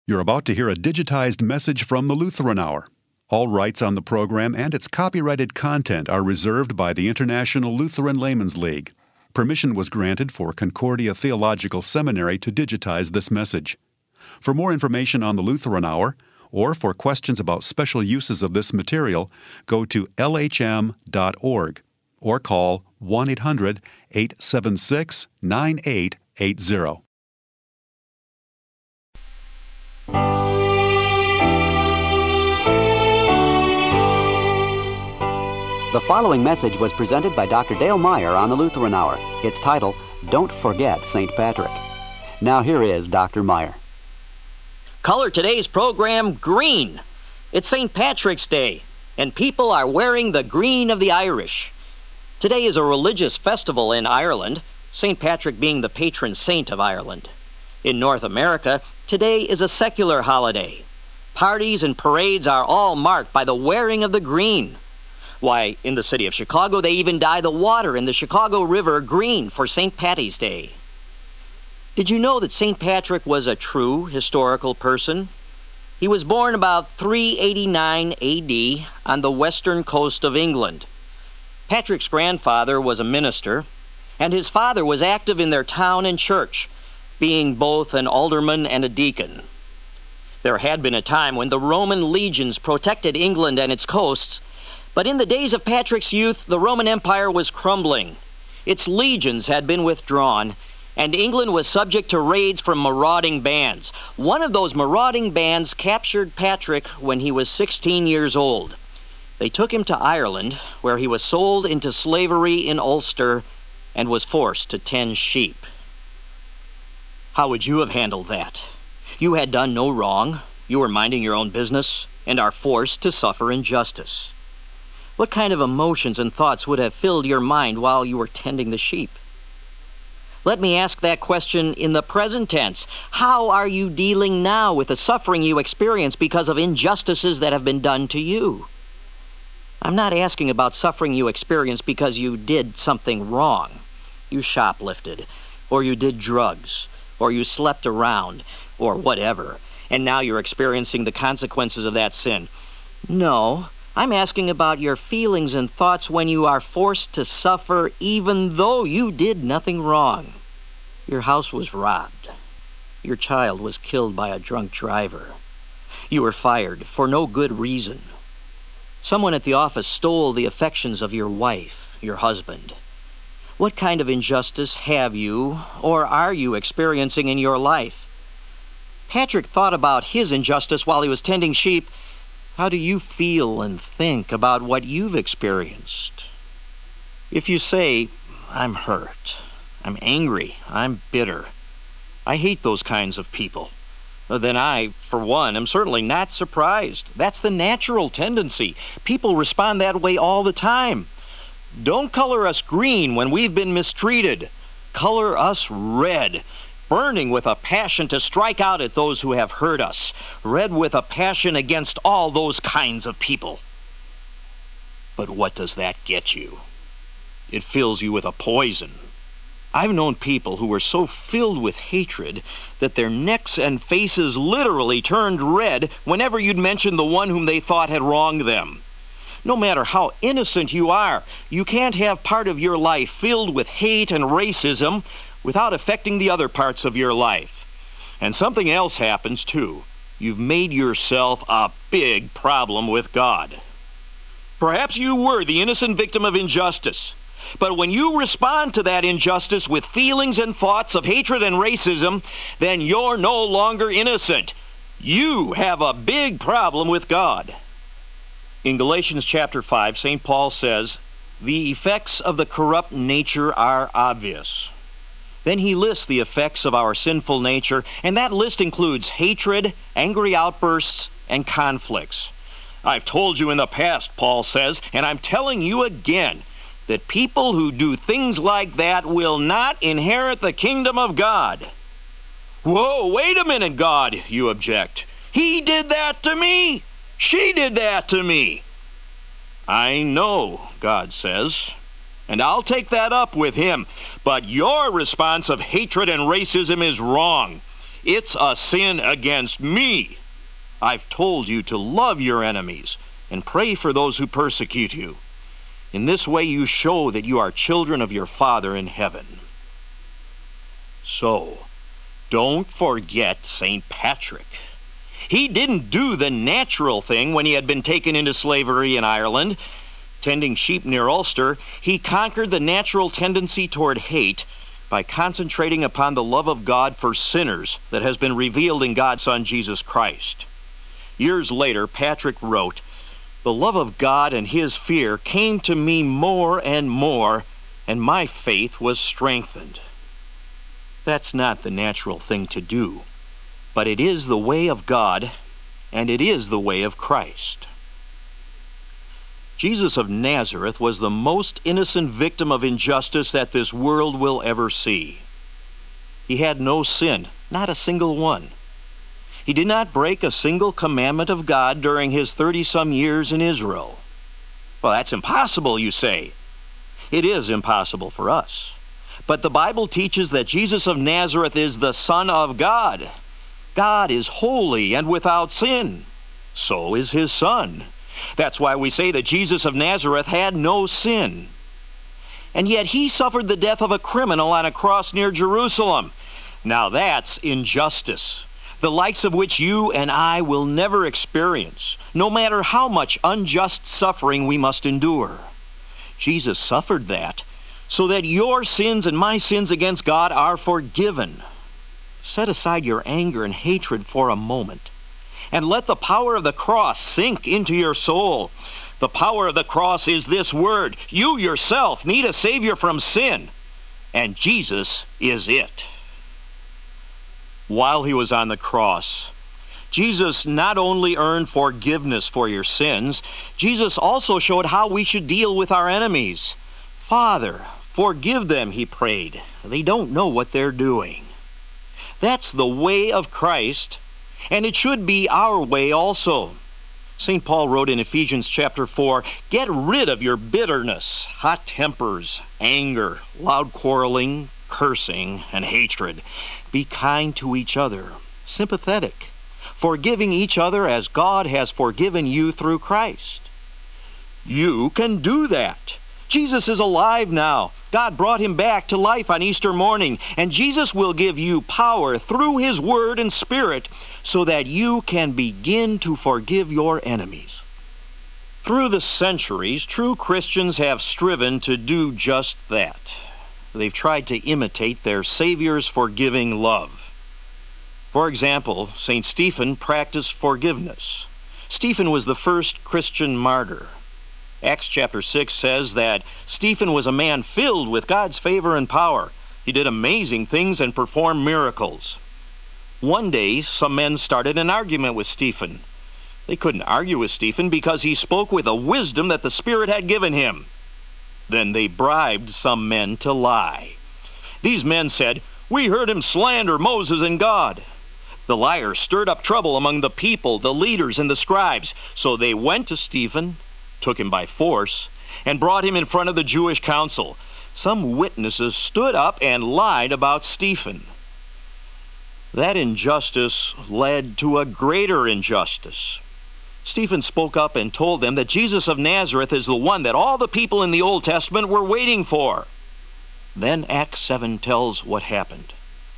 You're about to hear a digitized message from the Lutheran Hour. All rights on the program and its copyrighted content are reserved by the International Lutheran Laymen's League. Permission was granted for Concordia Theological Seminary to digitize this message. For more information on the Lutheran Hour, or for questions about special uses of this material, go to lhm.org or call 1-800-876-9880. The following message was presented by Dr. Dale Meyer on the Lutheran Hour. Its title, Don't Forget St. Patrick. Now here is Dr. Meyer. Color today's program green. It's St. Patrick's Day, and people are wearing the green of the Irish. Today is a religious festival in Ireland, St. Patrick being the patron saint of Ireland. In North America, today is a secular holiday. Parties and parades are all marked by the wearing of the green. Why, in the city of Chicago, they even dye the water in the Chicago River green for St. Patty's Day. Did you know that St. Patrick was a true historical person? He was born about 389 A.D. on the western coast of England. Patrick's grandfather was a minister, and his father was active in their town and church, being both an alderman and a deacon. There had been a time when the Roman legions protected England and its coasts, but in the days of Patrick's youth, the Roman Empire was crumbling. Its legions had been withdrawn, and England was subject to raids from marauding bands. One of those marauding bands captured Patrick when he was 16 years old. They took him to Ireland, where he was sold into slavery in Ulster and was forced to tend sheep. How would you have handled that? You had done no wrong. You were minding your own business and are forced to suffer injustice. What kind of emotions and thoughts would have filled your mind while you were tending the sheep? Let me ask that question in the present tense. How are you dealing now with the suffering you experience because of injustices that have been done to you? I'm not asking about suffering you experienced because you did something wrong. You shoplifted, or you did drugs, or you slept around, or whatever, and now you're experiencing the consequences of that sin. No, I'm asking about your feelings and thoughts when you are forced to suffer even though you did nothing wrong. Your house was robbed. Your child was killed by a drunk driver. You were fired for no good reason. Someone at the office stole the affections of your wife, your husband. What kind of injustice have you or are you experiencing in your life? Patrick thought about his injustice while he was tending sheep. How do you feel and think about what you've experienced? If you say, I'm hurt, I'm angry, I'm bitter, I hate those kinds of people, then I, for one, am certainly not surprised. That's the natural tendency. People respond that way all the time. Don't color us green when we've been mistreated. Color us red, burning with a passion to strike out at those who have hurt us, red with a passion against all those kinds of people. But what does that get you? It fills you with a poison. I've known people who were so filled with hatred that their necks and faces literally turned red whenever you'd mention the one whom they thought had wronged them. No matter how innocent you are, you can't have part of your life filled with hate and racism without affecting the other parts of your life. And something else happens, too. You've made yourself a big problem with God. Perhaps you were the innocent victim of injustice, but when you respond to that injustice with feelings and thoughts of hatred and racism, then you're no longer innocent. You have a big problem with God. In Galatians chapter 5, St. Paul says, the effects of the corrupt nature are obvious. Then he lists the effects of our sinful nature, and that list includes hatred, angry outbursts, and conflicts. I've told you in the past, Paul says, and I'm telling you again, that people who do things like that will not inherit the kingdom of God. Whoa, wait a minute, God, you object. He did that to me. She did that to me. I know, God says, and I'll take that up with him. But your response of hatred and racism is wrong. It's a sin against me. I've told you to love your enemies and pray for those who persecute you. In this way you show that you are children of your Father in heaven. So, don't forget St. Patrick. He didn't do the natural thing when he had been taken into slavery in Ireland. Tending sheep near Ulster, he conquered the natural tendency toward hate by concentrating upon the love of God for sinners that has been revealed in God's Son, Jesus Christ. Years later, Patrick wrote, "The love of God and His fear came to me more and more, and my faith was strengthened." That's not the natural thing to do, but it is the way of God, and it is the way of Christ. Jesus of Nazareth was the most innocent victim of injustice that this world will ever see. He had no sin, not a single one. He did not break a single commandment of God during his 30-some years in Israel. Well, that's impossible, you say. It is impossible for us. But the Bible teaches that Jesus of Nazareth is the Son of God. God is holy and without sin. So is His Son. That's why we say that Jesus of Nazareth had no sin. And yet He suffered the death of a criminal on a cross near Jerusalem. Now that's injustice, the likes of which you and I will never experience, no matter how much unjust suffering we must endure. Jesus suffered that so that your sins and my sins against God are forgiven. Set aside your anger and hatred for a moment, and let the power of the cross sink into your soul. The power of the cross is this word: you yourself need a Savior from sin, and Jesus is it. While He was on the cross, Jesus not only earned forgiveness for your sins, Jesus also showed how we should deal with our enemies. "Father, forgive them," He prayed. "They don't know what they're doing." That's the way of Christ, and it should be our way also. St. Paul wrote in Ephesians chapter 4, "Get rid of your bitterness, hot tempers, anger, loud quarreling, cursing, and hatred. Be kind to each other, sympathetic, forgiving each other as God has forgiven you through Christ." You can do that. Jesus is alive now. God brought Him back to life on Easter morning, and Jesus will give you power through His Word and Spirit so that you can begin to forgive your enemies. Through the centuries, true Christians have striven to do just that. They've tried to imitate their Savior's forgiving love. For example, St. Stephen practiced forgiveness. Stephen was the first Christian martyr. Acts chapter 6 says that Stephen was a man filled with God's favor and power. He did amazing things and performed miracles. One day, some men started an argument with Stephen. They couldn't argue with Stephen because he spoke with a wisdom that the Spirit had given him. Then they bribed some men to lie. These men said, "We heard him slander Moses and God." The liars stirred up trouble among the people, the leaders, and the scribes. So they went to Stephen, took him by force, and brought him in front of the Jewish council. Some witnesses stood up and lied about Stephen. That injustice led to a greater injustice. Stephen spoke up and told them that Jesus of Nazareth is the one that all the people in the Old Testament were waiting for. Then Acts 7 tells what happened.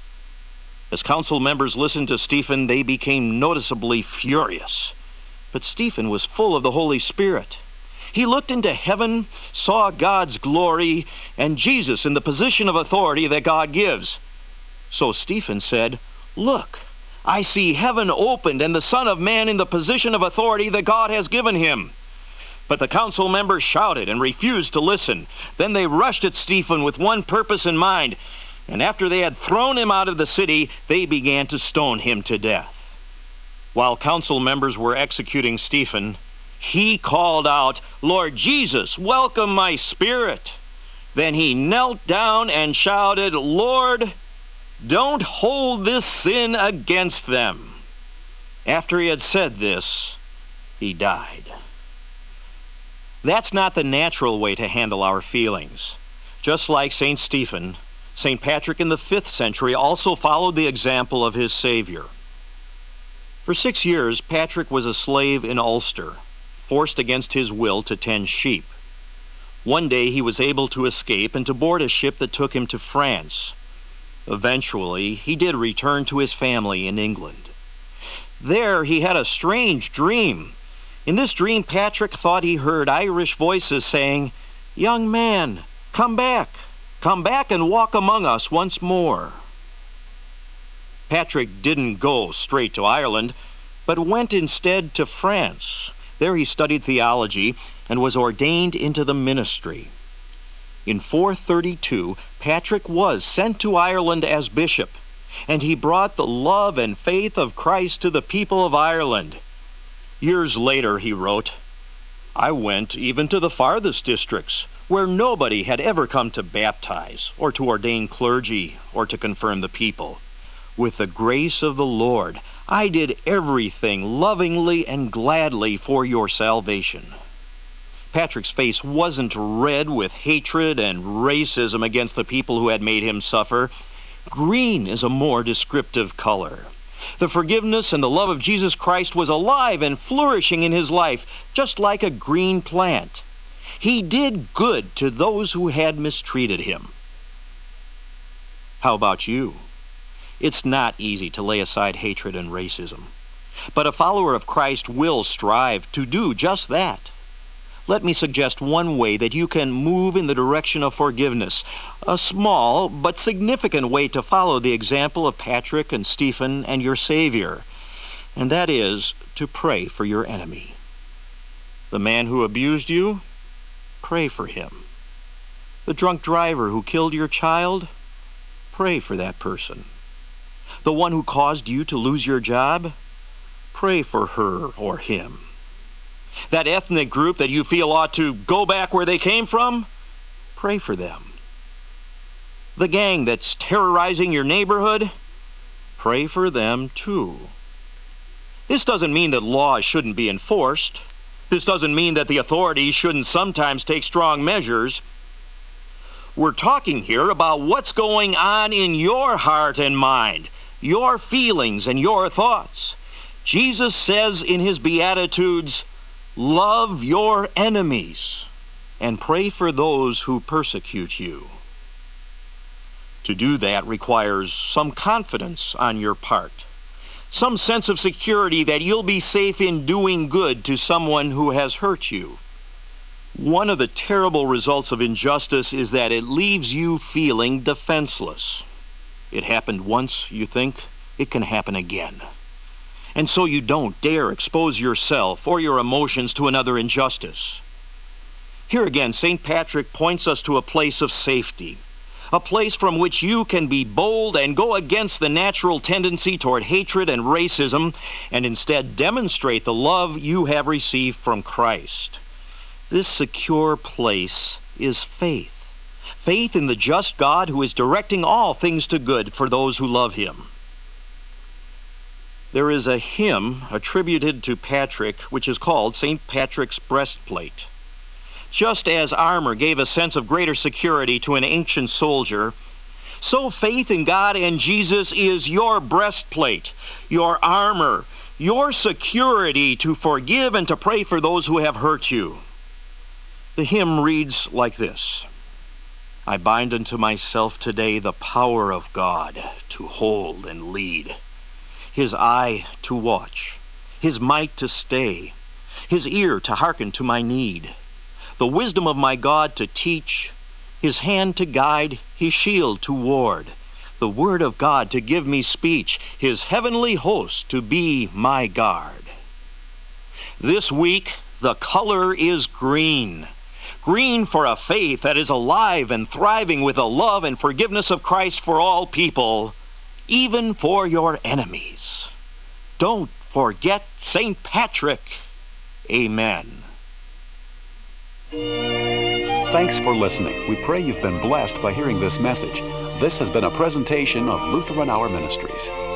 As council members listened to Stephen, they became noticeably furious. But Stephen was full of the Holy Spirit. He looked into heaven, saw God's glory, and Jesus in the position of authority that God gives. So Stephen said, "Look, I see heaven opened and the Son of Man in the position of authority that God has given him." But the council members shouted and refused to listen. Then they rushed at Stephen with one purpose in mind, and after they had thrown him out of the city, they began to stone him to death. While council members were executing Stephen, he called out, "Lord Jesus, welcome my spirit." Then he knelt down and shouted, "Lord, don't hold this sin against them." After he had said this, he died. That's not the natural way to handle our feelings. Just like St. Stephen, St. Patrick in the 5th century also followed the example of his Savior. For 6 years, Patrick was a slave in Ulster, forced against his will to tend sheep. One day he was able to escape and to board a ship that took him to France. Eventually, he did return to his family in England. There he had a strange dream. In this dream, Patrick thought he heard Irish voices saying, "Young man, come back and walk among us once more." Patrick didn't go straight to Ireland, but went instead to France. There he studied theology and was ordained into the ministry. In 432, Patrick was sent to Ireland as bishop, and he brought the love and faith of Christ to the people of Ireland. Years later, he wrote, "I went even to the farthest districts, where nobody had ever come to baptize, or to ordain clergy, or to confirm the people. With the grace of the Lord, I did everything lovingly and gladly for your salvation." Patrick's face wasn't red with hatred and racism against the people who had made him suffer. Green is a more descriptive color. The forgiveness and the love of Jesus Christ was alive and flourishing in his life, just like a green plant. He did good to those who had mistreated him. How about you? It's not easy to lay aside hatred and racism, but a follower of Christ will strive to do just that. Let me suggest one way that you can move in the direction of forgiveness, a small but significant way to follow the example of Patrick and Stephen and your Savior, and that is to pray for your enemy. The man who abused you, pray for him. The drunk driver who killed your child, pray for that person. The one who caused you to lose your job, pray for her or him. That ethnic group that you feel ought to go back where they came from, pray for them. The gang that's terrorizing your neighborhood, pray for them too. This doesn't mean that laws shouldn't be enforced. This doesn't mean that the authorities shouldn't sometimes take strong measures. We're talking here about what's going on in your heart and mind, your feelings and your thoughts. Jesus says in his Beatitudes, "Love your enemies and pray for those who persecute you." To do that requires some confidence on your part, some sense of security that you'll be safe in doing good to someone who has hurt you. One of the terrible results of injustice is that it leaves you feeling defenseless. It happened once, you think, it can happen again. And so you don't dare expose yourself or your emotions to another injustice. Here again, St. Patrick points us to a place of safety, a place from which you can be bold and go against the natural tendency toward hatred and racism, and instead demonstrate the love you have received from Christ. This secure place is faith. Faith in the just God who is directing all things to good for those who love him. There is a hymn attributed to Patrick which is called St. Patrick's Breastplate. Just as armor gave a sense of greater security to an ancient soldier, so faith in God and Jesus is your breastplate, your armor, your security to forgive and to pray for those who have hurt you. The hymn reads like this: "I bind unto myself today the power of God to hold and lead, his eye to watch, his might to stay, his ear to hearken to my need, the wisdom of my God to teach, his hand to guide, his shield to ward, the word of God to give me speech, his heavenly host to be my guard." This week, the color is green. Green for a faith that is alive and thriving with the love and forgiveness of Christ for all people, even for your enemies. Don't forget St. Patrick. Amen. Thanks for listening. We pray you've been blessed by hearing this message. This has been a presentation of Lutheran Hour Ministries.